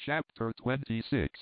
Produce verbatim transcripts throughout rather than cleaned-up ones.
Chapter twenty-six,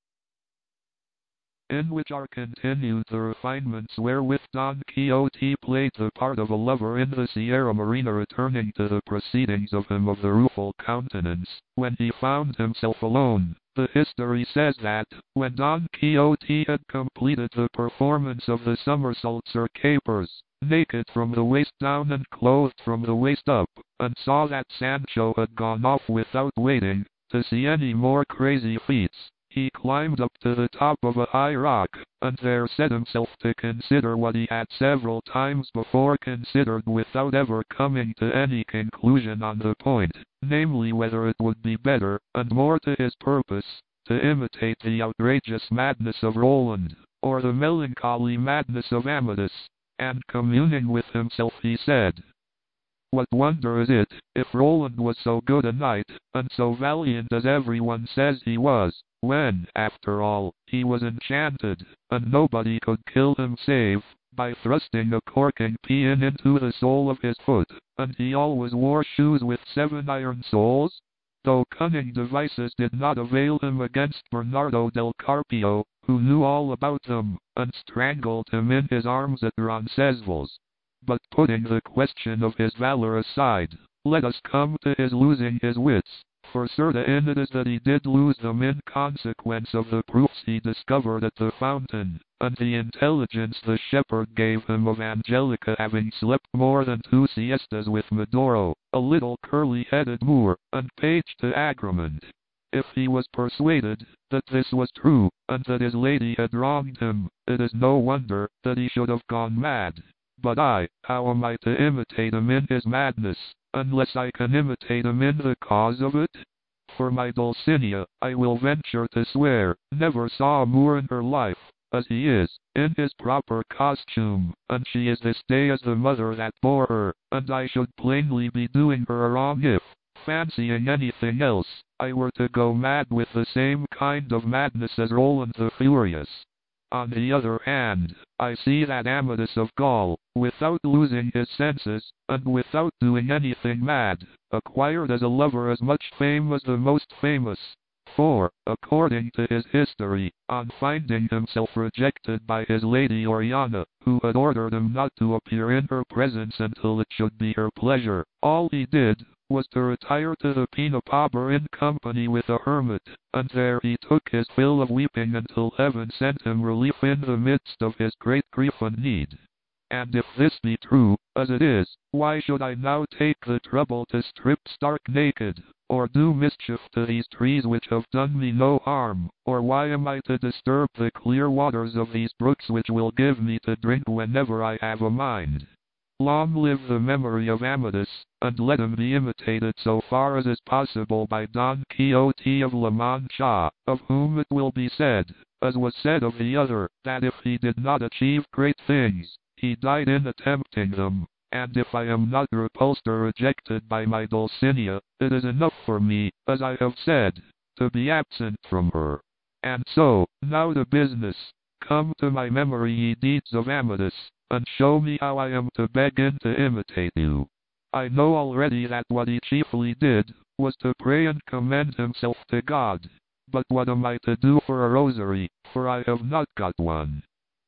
in which are continued the refinements wherewith Don Quixote played the part of a lover in the Sierra Morena, returning to the proceedings of him of the rueful countenance, when he found himself alone. The history says that, when Don Quixote had completed the performance of the somersaults or capers, naked from the waist down and clothed from the waist up, and saw that Sancho had gone off without waiting to see any more crazy feats, he climbed up to the top of a high rock, and there set himself to consider what he had several times before considered without ever coming to any conclusion on the point, namely whether it would be better, and more to his purpose, to imitate the outrageous madness of Roland, or the melancholy madness of Amadis. And communing with himself he said, "What wonder is it, if Roland was so good a knight, and so valiant as everyone says he was, when, after all, he was enchanted, and nobody could kill him save by thrusting a corking pin into the sole of his foot, and he always wore shoes with seven iron soles? Though cunning devices did not avail him against Bernardo del Carpio, who knew all about them, and strangled him in his arms at Roncesvalles. But putting the question of his valor aside, let us come to his losing his wits, for certain it is that he did lose them in consequence of the proofs he discovered at the fountain, and the intelligence the shepherd gave him of Angelica having slept more than two siestas with Medoro, a little curly-headed Moor, and page to Agramant. If he was persuaded that this was true, and that his lady had wronged him, it is no wonder that he should have gone mad. But I, how am I to imitate him in his madness, unless I can imitate him in the cause of it? For my Dulcinea, I will venture to swear, never saw a Moor in her life, as he is, in his proper costume, and she is this day as the mother that bore her, and I should plainly be doing her a wrong if, fancying anything else, I were to go mad with the same kind of madness as Roland the Furious. On the other hand, I see that Amadis of Gaul, without losing his senses, and without doing anything mad, acquired as a lover as much fame as the most famous. For, according to his history, on finding himself rejected by his lady Oriana, who had ordered him not to appear in her presence until it should be her pleasure, all he did was to retire to the Pena Pober in company with a hermit, and there he took his fill of weeping until heaven sent him relief in the midst of his great grief and need. And if this be true, as it is, why should I now take the trouble to strip stark naked, or do mischief to these trees which have done me no harm, or why am I to disturb the clear waters of these brooks which will give me to drink whenever I have a mind? Long live the memory of Amadis, and let him be imitated so far as is possible by Don Quixote of La Mancha, of whom it will be said, as was said of the other, that if he did not achieve great things, he died in attempting them. And if I am not repulsed or rejected by my Dulcinea, it is enough for me, as I have said, to be absent from her. And so, now to business. Come to my memory, ye deeds of Amadis, and show me how I am to begin to imitate you. I know already that what he chiefly did was to pray and commend himself to God. But what am I to do for a rosary, for I have not got one?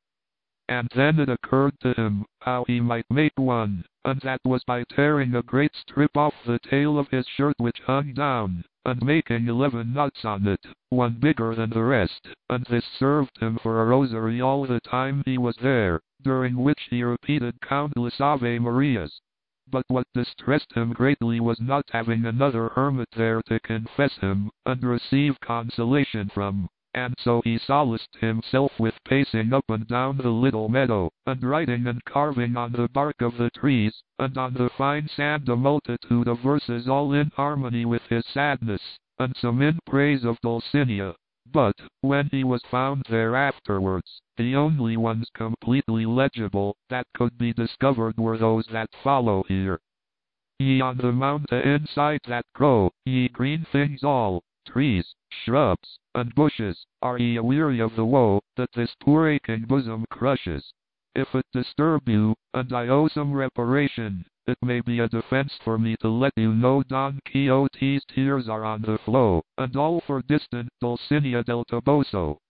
And then it occurred to him how he might make one, and that was by tearing a great strip off the tail of his shirt which hung down, and making eleven knots on it, one bigger than the rest, and this served him for a rosary all the time he was there, during which he repeated countless Ave Marias. But what distressed him greatly was not having another hermit there to confess him, and receive consolation from. And so he solaced himself with pacing up and down the little meadow, and writing and carving on the bark of the trees, and on the fine sand a multitude of verses all in harmony with his sadness, and some in praise of Dulcinea. But, when he was found there afterwards, the only ones completely legible that could be discovered were those that follow here. Ye on the mountain inside that grow, ye green things all, trees, shrubs, and bushes, are ye aweary of the woe that this poor aching bosom crushes? If it disturb you, and I owe some reparation, it may be a defense for me to let you know Don Quixote's tears are on the flow, and all for distant Dulcinea del Toboso.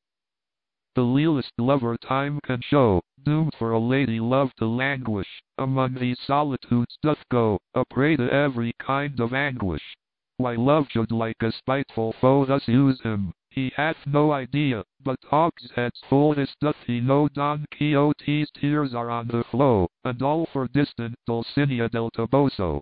The lealest lover time can show, doomed for a lady love to languish, among these solitudes doth go, a prey to every kind of anguish. Why love should like a spiteful foe thus use him, he hath no idea, but hogsheads full this doth he know. Don Quixote's tears are on the flow, and all for distant Dulcinea del Toboso.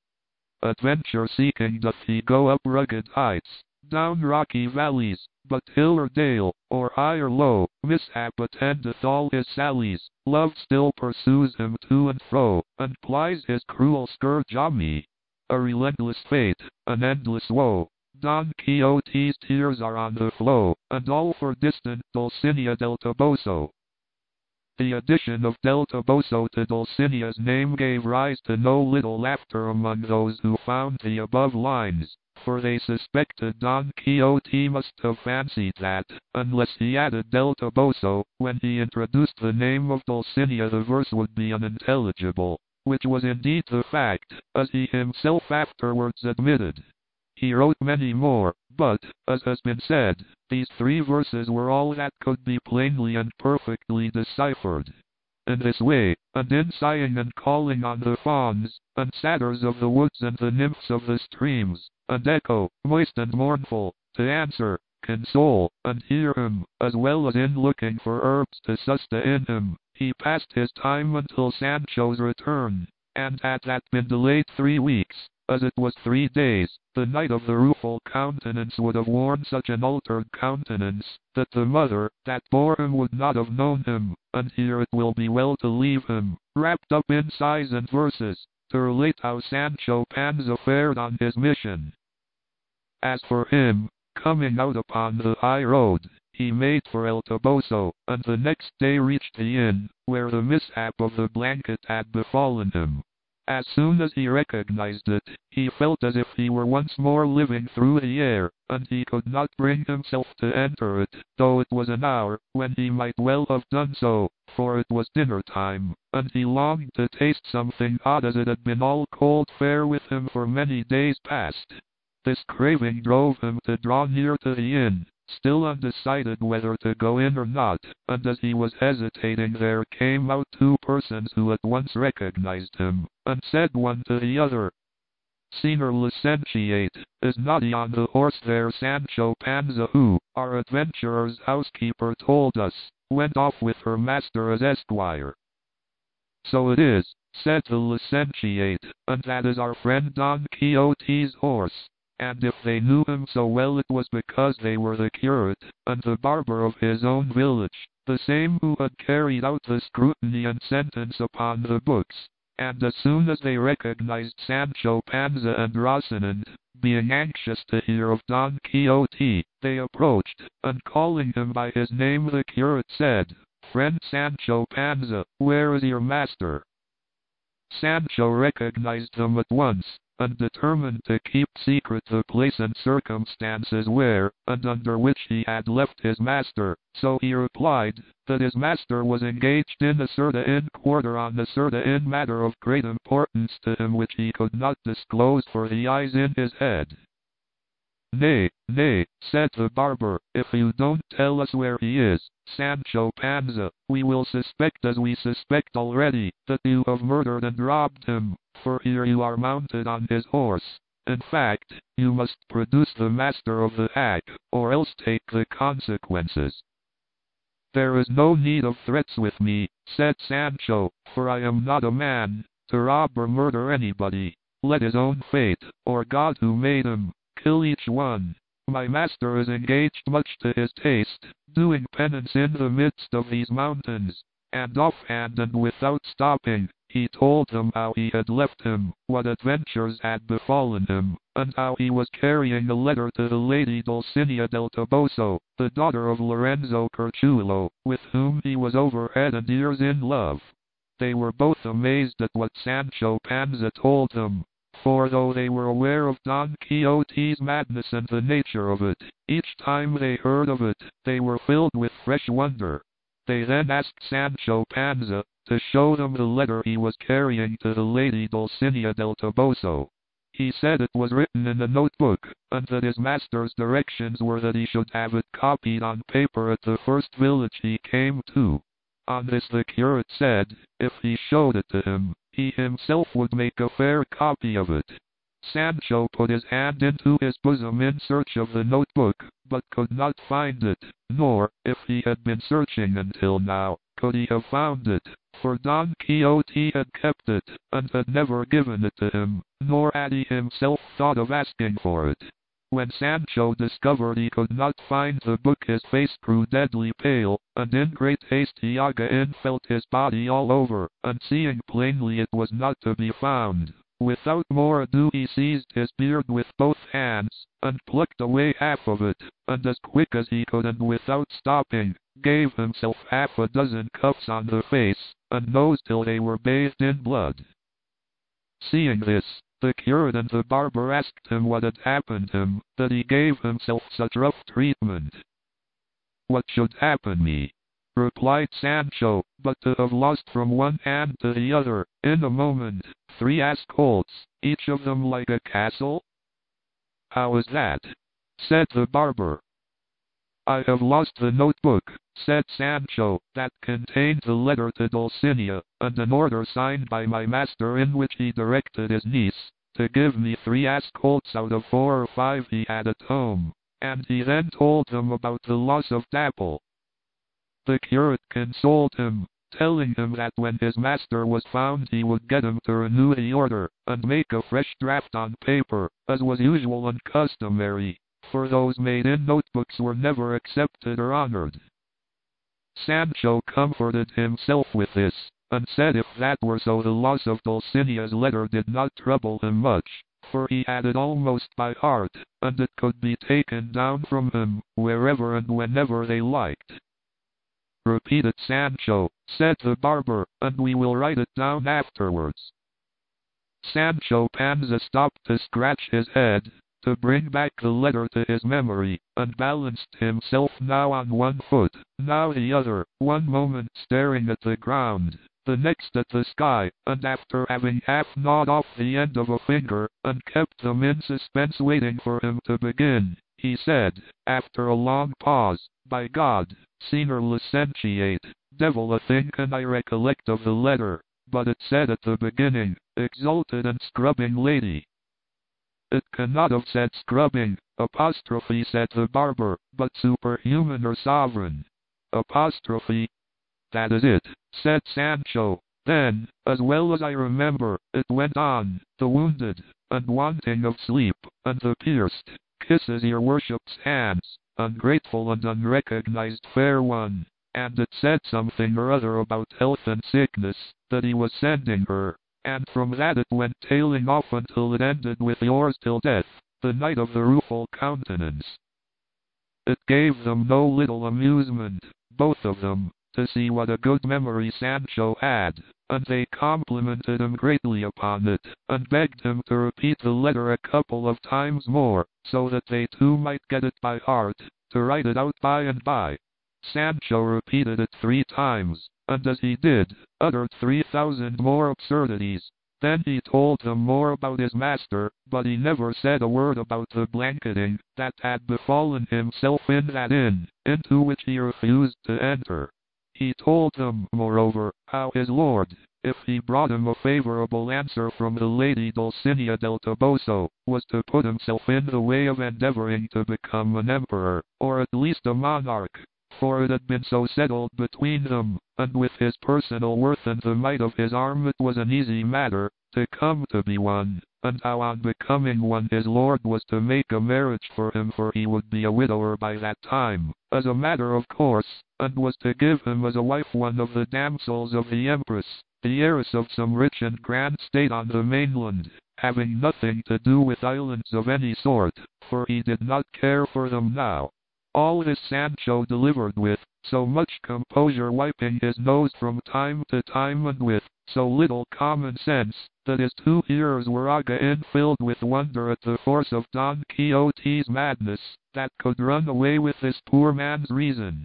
Adventure seeking doth he go up rugged heights, down rocky valleys, but hill or dale, or high or low, mishap attendeth all his sallies. Love still pursues him to and fro, and plies his cruel scourge on me. A relentless fate, an endless woe. Don Quixote's tears are on the flow, and all for distant Dulcinea del Toboso. The addition of Del Toboso to Dulcinea's name gave rise to no little laughter among those who found the above lines, for they suspected Don Quixote must have fancied that, unless he added Del Toboso, when he introduced the name of Dulcinea the verse would be unintelligible, which was indeed the fact, as he himself afterwards admitted. He wrote many more, but, as has been said, these three verses were all that could be plainly and perfectly deciphered. In this way, and in sighing and calling on the fawns, and satyrs of the woods and the nymphs of the streams, and echo, moist and mournful, to answer, console, and hear him, as well as in looking for herbs to sustain him, he passed his time until Sancho's return, and had that been delayed three weeks, as it was three days, the knight of the rueful countenance would have worn such an altered countenance, that the mother that bore him would not have known him, and here it will be well to leave him, wrapped up in sighs and verses, to relate how Sancho Panza fared on his mission. As for him, coming out upon the high road, he made for El Toboso, and the next day reached the inn, where the mishap of the blanket had befallen him. As soon as he recognized it, he felt as if he were once more living through the air, and he could not bring himself to enter it, though it was an hour when he might well have done so, for it was dinner time, and he longed to taste something hot as it had been all cold fare with him for many days past. This craving drove him to draw near to the inn, still undecided whether to go in or not, and as he was hesitating there came out two persons who at once recognized him, and said one to the other, "Señor Licentiate, is not he on the horse there Sancho Panza who, our adventurer's housekeeper told us, went off with her master as esquire?" "So it is," said the licentiate, "and that is our friend Don Quixote's horse. And if they knew him so well it was because they were the curate, and the barber of his own village, the same who had carried out the scrutiny and sentence upon the books. And as soon as they recognized Sancho Panza and Rocinante, being anxious to hear of Don Quixote, they approached, and calling him by his name the curate said, 'Friend Sancho Panza, where is your master?' Sancho recognized them at once, and determined to keep secret the place and circumstances where, and under which he had left his master, so he replied, that his master was engaged in a certain quarter on a certain matter of great importance to him which he could not disclose for the eyes in his head. 'Nay, nay,' said the barber, 'if you don't tell us where he is, Sancho Panza, we will suspect as we suspect already, that you have murdered and robbed him, for here you are mounted on his horse. In fact, you must produce the master of the hack, or else take the consequences.' 'There is no need of threats with me,' said Sancho, 'for I am not a man to rob or murder anybody. Let his own fate, or God who made him, kill each one. My master is engaged much to his taste, doing penance in the midst of these mountains.' And offhand and without stopping, he told them how he had left him, what adventures had befallen him, and how he was carrying a letter to the lady Dulcinea del Toboso, the daughter of Lorenzo Corchuelo, with whom he was over head and ears in love. They were both amazed at what Sancho Panza told them, for though they were aware of Don Quixote's madness and the nature of it, each time they heard of it, they were filled with fresh wonder. They then asked Sancho Panza to show them the letter he was carrying to the lady Dulcinea del Toboso. He said it was written in a notebook, and that his master's directions were that he should have it copied on paper at the first village he came to. On this the curate said, if he showed it to him, he himself would make a fair copy of it. Sancho put his hand into his bosom in search of the notebook, but could not find it, nor, if he had been searching until now, could he have found it, for Don Quixote had kept it, and had never given it to him, nor had he himself thought of asking for it. When Sancho discovered he could not find the book, his face grew deadly pale, and in great haste he again felt his body all over, and seeing plainly it was not to be found, without more ado he seized his beard with both hands, and plucked away half of it, and as quick as he could and without stopping, gave himself half a dozen cuffs on the face and nose till they were bathed in blood. Seeing this, the curate and the barber asked him what had happened him, that he gave himself such rough treatment. What should happen me? Replied Sancho, but to have lost from one hand to the other, in a moment, three ass colts, each of them like a castle? How is that? Said the barber. I have lost the notebook, said Sancho, that contained the letter to Dulcinea, and an order signed by my master in which he directed his niece to give me three ass colts out of four or five he had at home, and he then told them about the loss of Dapple. The curate consoled him, telling him that when his master was found he would get him to renew the order, and make a fresh draft on paper, as was usual and customary, for those made in notebooks were never accepted or honored. Sancho comforted himself with this, and said if that were so the loss of Dulcinea's letter did not trouble him much, for he had it almost by heart, and it could be taken down from him, wherever and whenever they liked. Repeated Sancho, said the barber, and we will write it down afterwards. Sancho Panza stopped to scratch his head, to bring back the letter to his memory, and balanced himself now on one foot, now the other, one moment staring at the ground, the next at the sky, and after having half gnawed off the end of a finger, and kept them in suspense waiting for him to begin, he said, after a long pause, by God, Senor Licentiate, devil a thing can I recollect of the letter, but it said at the beginning, exalted and scrubbing lady. It cannot have said scrubbing, apostrophe, said the barber, but superhuman or sovereign. Apostrophe. That is it, said Sancho. Then, as well as I remember, it went on, the wounded, and wanting of sleep, and the pierced, kisses your worship's hands, ungrateful and unrecognized fair one, and it said something or other about health and sickness, that he was sending her, and from that it went tailing off until it ended with yours till death, the Knight of the Rueful Countenance. It gave them no little amusement, both of them, to see what a good memory Sancho had, and they complimented him greatly upon it, and begged him to repeat the letter a couple of times more, so that they too might get it by heart, to write it out by and by. Sancho repeated it three times, and as he did, uttered three thousand more absurdities. Then he told them more about his master, but he never said a word about the blanketing that had befallen himself in that inn, into which he refused to enter. He told them, moreover, how his lord, if he brought him a favorable answer from the lady Dulcinea del Toboso, was to put himself in the way of endeavoring to become an emperor, or at least a monarch, for it had been so settled between them, and with his personal worth and the might of his arm it was an easy matter to come to be one, and how on becoming one his lord was to make a marriage for him, for he would be a widower by that time, as a matter of course, and was to give him as a wife one of the damsels of the empress, the heiress of some rich and grand state on the mainland, having nothing to do with islands of any sort, for he did not care for them now. All this Sancho delivered with so much composure, wiping his nose from time to time, and with so little common sense, that his two hearers were again filled with wonder at the force of Don Quixote's madness, that could run away with this poor man's reason.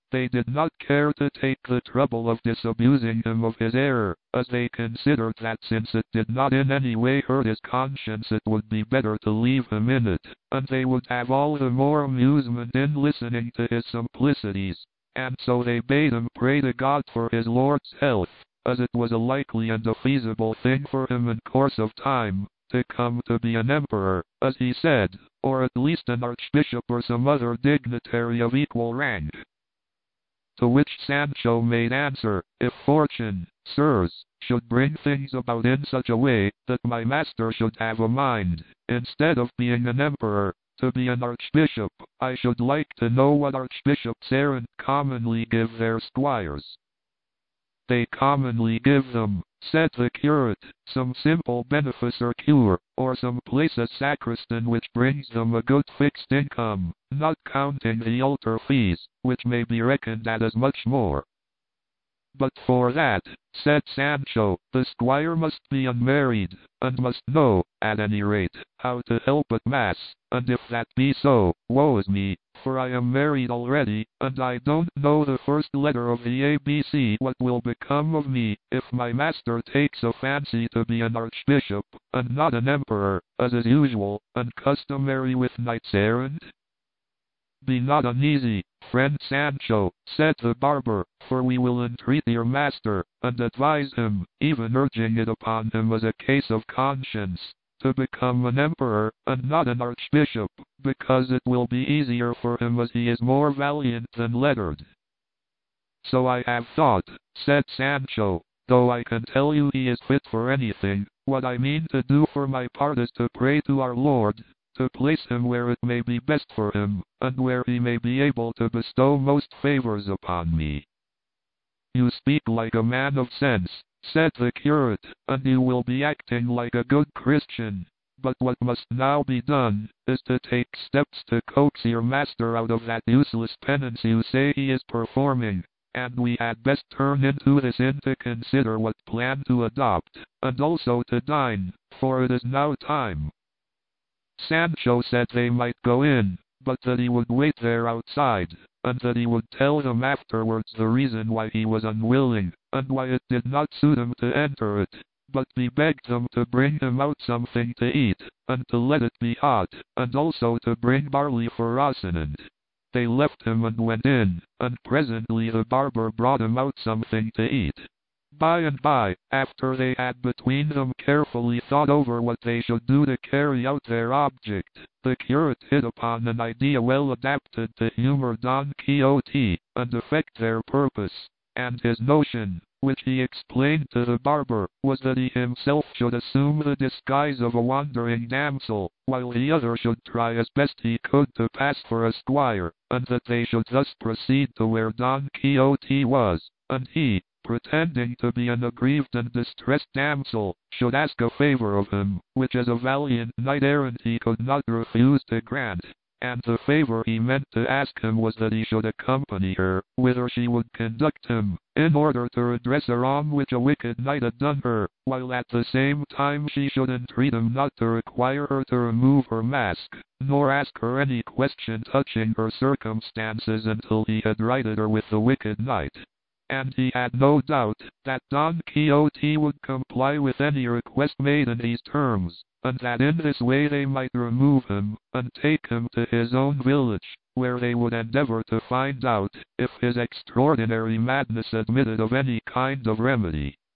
They did not care to take the trouble of disabusing him of his error, as they considered that since it did not in any way hurt his conscience it would be better to leave him in it, and they would have all the more amusement in listening to his simplicities. And so they bade him pray to God for his Lord's health, as it was a likely and a feasible thing for him in course of time to come to be an emperor, as he said, or at least an archbishop or some other dignitary of equal rank. To which Sancho made answer, if fortune, sirs, should bring things about in such a way that my master should have a mind, instead of being an emperor, to be an archbishop, I should like to know what archbishops errant commonly give their squires. They commonly give them, said the curate, some simple benefice or cure, or some place as sacristan which brings them a good fixed income, not counting the altar fees, which may be reckoned at as much more. But for that, said Sancho, the squire must be unmarried, and must know, at any rate, how to help at mass, and if that be so, woe is me, for I am married already, and I don't know the first letter of the A B C. What will become of me, if my master takes a fancy to be an archbishop, and not an emperor, as is usual, and customary with knights errant? Be not uneasy, friend Sancho, said the barber, for we will entreat your master, and advise him, even urging it upon him as a case of conscience, to become an emperor, and not an archbishop, because it will be easier for him as he is more valiant than lettered. So I have thought, said Sancho, though I can tell you he is fit for anything, what I mean to do for my part is to pray to our Lord, to place him where it may be best for him, and where he may be able to bestow most favors upon me. You speak like a man of sense, said the curate, and you will be acting like a good Christian. But what must now be done, is to take steps to coax your master out of that useless penance you say he is performing, and we had best turn into this inn to consider what plan to adopt, and also to dine, for it is now time. Sancho said they might go in, but that he would wait there outside, and that he would tell them afterwards the reason why he was unwilling, and why it did not suit him to enter it, but he begged them to bring him out something to eat, and to let it be hot, and also to bring barley for Rocinante. They left him and went in, and presently the barber brought him out something to eat. By and by, after they had between them carefully thought over what they should do to carry out their object, the curate hit upon an idea well adapted to humor Don Quixote, and effect their purpose, and his notion, which he explained to the barber, was that he himself should assume the disguise of a wandering damsel, while the other should try as best he could to pass for a squire, and that they should thus proceed to where Don Quixote was, and he, pretending to be an aggrieved and distressed damsel, should ask a favor of him, which as a valiant knight-errant he could not refuse to grant. And the favor he meant to ask him was that he should accompany her, whither she would conduct him, in order to redress a wrong which a wicked knight had done her, while at the same time she should entreat him not to require her to remove her mask, nor ask her any question touching her circumstances until he had righted her with the wicked knight. And he had no doubt that Don Quixote would comply with any request made in these terms, and that in this way they might remove him, and take him to his own village, where they would endeavor to find out if his extraordinary madness admitted of any kind of remedy.